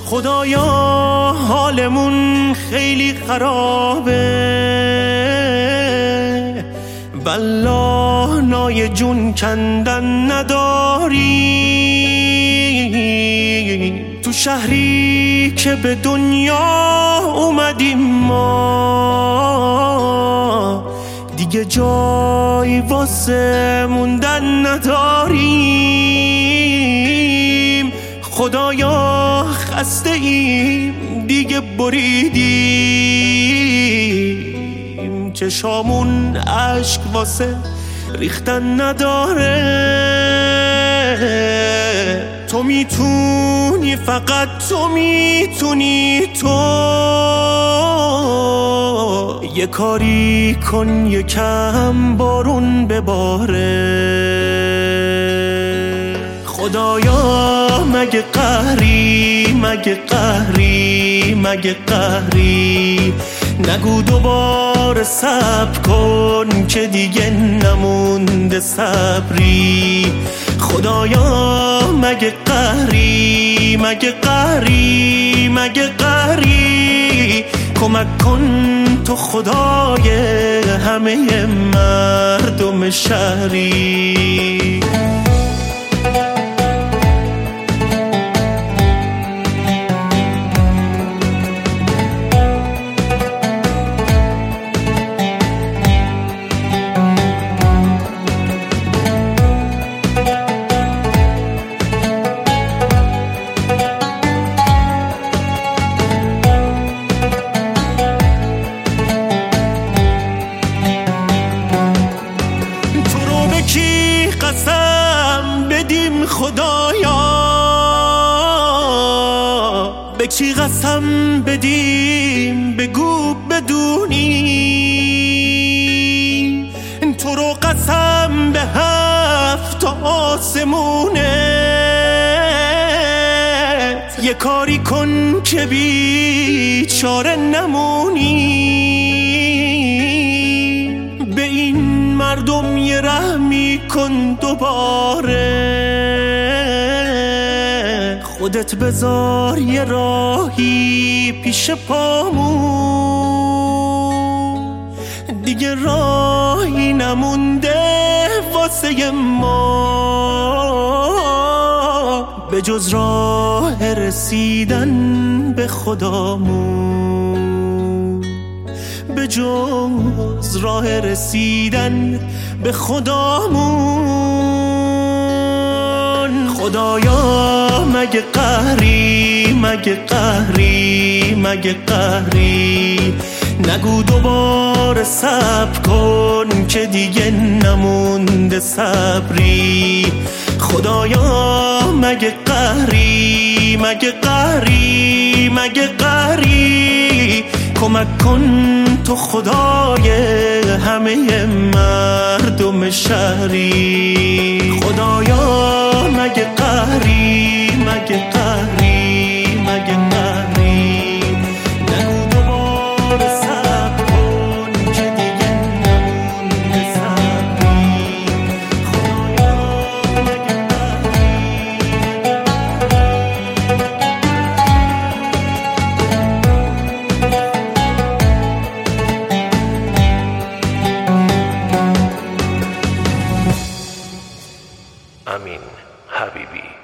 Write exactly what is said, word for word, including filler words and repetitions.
خدایا حالمون خیلی خرابه، والله نای جون کندن نداری. تو شهری که به دنیا اومدیم ما، دیگه جای واسه موندن نداریم. خدایا خسته ایم دیگه بریدیم، چشامون اشک واسه ریختن نداره. تو میتونی، فقط تو میتونی، تو یه کاری کن یکم بارون بباره. خدایا مگه قهری، مگه قهری، مگه قهری، نگو دوباره صبر کن که دیگه نمونده صبری. خدایا مگه قهری، مگه قهری، مگه قهری، کمک کن تو خدای همه مردم شهری. قسم بدیم خدایا، به کی قسم بدیم بگو بدونی. تو رو قسم به هفت آسمونت، یه کاری کن که بیچاره نمونی. به این مردم یه رحمی کن دوباره، خودت بذار یه راهی پیش پامون، دیگه راهی نمونده واسه ما به جز راه رسیدن به خدامون، به جز راه رسیدن به خدامون. خدایا مگه قهری، مگه قهری، مگه قهری، نگو دوباره صبر کن که دیگه نمونده صبری. خدایا مگه قهری، مگه قهری، مگه قهری، کمک کن تو خدای همه مردم شهری. خدایا مگه قهری، مگه قهری، مگه قهری، نگو دوباره صبر کن که دیگه نمونده صبری. خدایا مگه Amin Habibi.